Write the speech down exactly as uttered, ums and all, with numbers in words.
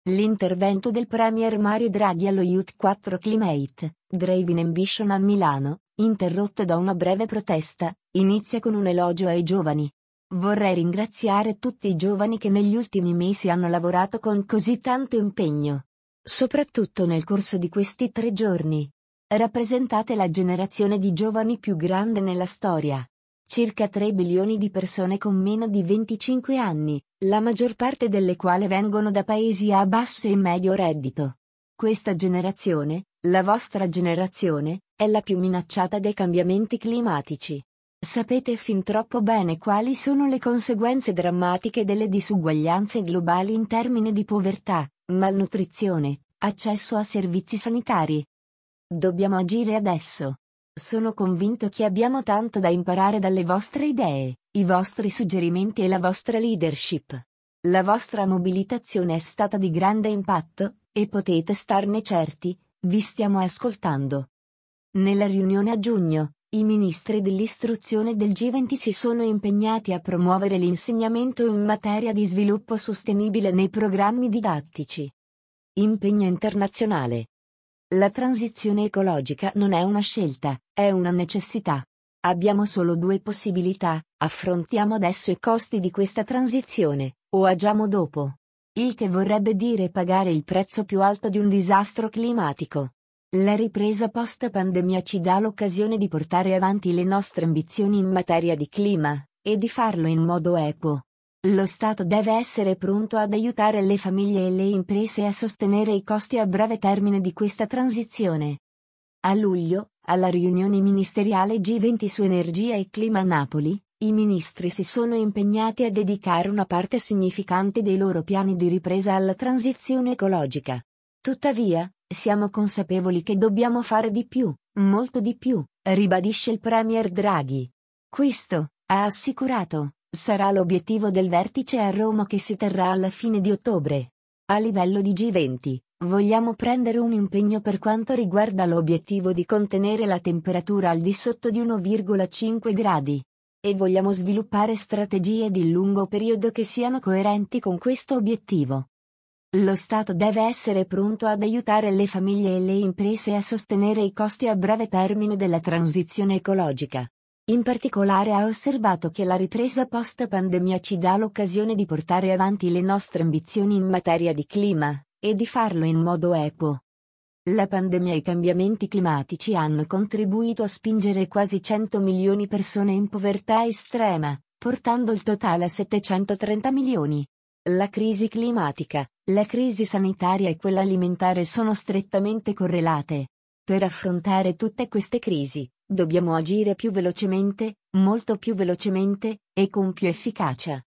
L'intervento del Premier Mario Draghi allo Youth quattro Climate, Driving Ambition a Milano, interrotto da una breve protesta, inizia con un elogio ai giovani. Vorrei ringraziare tutti i giovani che negli ultimi mesi hanno lavorato con così tanto impegno. Soprattutto nel corso di questi tre giorni. Rappresentate la generazione di giovani più grande nella storia. Circa tre bilioni di persone con meno di venticinque anni, la maggior parte delle quali vengono da paesi a basso e medio reddito. Questa generazione, la vostra generazione, è la più minacciata dai cambiamenti climatici. Sapete fin troppo bene quali sono le conseguenze drammatiche delle disuguaglianze globali in termini di povertà, malnutrizione, accesso a servizi sanitari. Dobbiamo agire adesso. Sono convinto che abbiamo tanto da imparare dalle vostre idee, i vostri suggerimenti e la vostra leadership. La vostra mobilitazione è stata di grande impatto, e potete starne certi, vi stiamo ascoltando. Nella riunione a giugno, i ministri dell'istruzione del G venti si sono impegnati a promuovere l'insegnamento in materia di sviluppo sostenibile nei programmi didattici. Impegno internazionale. La transizione ecologica non è una scelta, è una necessità. Abbiamo solo due possibilità: affrontiamo adesso i costi di questa transizione, o agiamo dopo. Il che vorrebbe dire pagare il prezzo più alto di un disastro climatico. La ripresa post-pandemia ci dà l'occasione di portare avanti le nostre ambizioni in materia di clima, e di farlo in modo equo. Lo Stato deve essere pronto ad aiutare le famiglie e le imprese a sostenere i costi a breve termine di questa transizione. A luglio, alla riunione ministeriale G venti su energia e clima a Napoli, i ministri si sono impegnati a dedicare una parte significante dei loro piani di ripresa alla transizione ecologica. Tuttavia, siamo consapevoli che dobbiamo fare di più, molto di più, ribadisce il Premier Draghi. Questo, ha assicurato, sarà l'obiettivo del vertice a Roma che si terrà alla fine di ottobre. A livello di G venti, vogliamo prendere un impegno per quanto riguarda l'obiettivo di contenere la temperatura al di sotto di uno virgola cinque gradi. E vogliamo sviluppare strategie di lungo periodo che siano coerenti con questo obiettivo. Lo Stato deve essere pronto ad aiutare le famiglie e le imprese a sostenere i costi a breve termine della transizione ecologica. In particolare ha osservato che la ripresa post-pandemia ci dà l'occasione di portare avanti le nostre ambizioni in materia di clima, e di farlo in modo equo. La pandemia e i cambiamenti climatici hanno contribuito a spingere quasi cento milioni di persone in povertà estrema, portando il totale a settecentotrenta milioni. La crisi climatica, la crisi sanitaria e quella alimentare sono strettamente correlate. Per affrontare tutte queste crisi, dobbiamo agire più velocemente, molto più velocemente, e con più efficacia.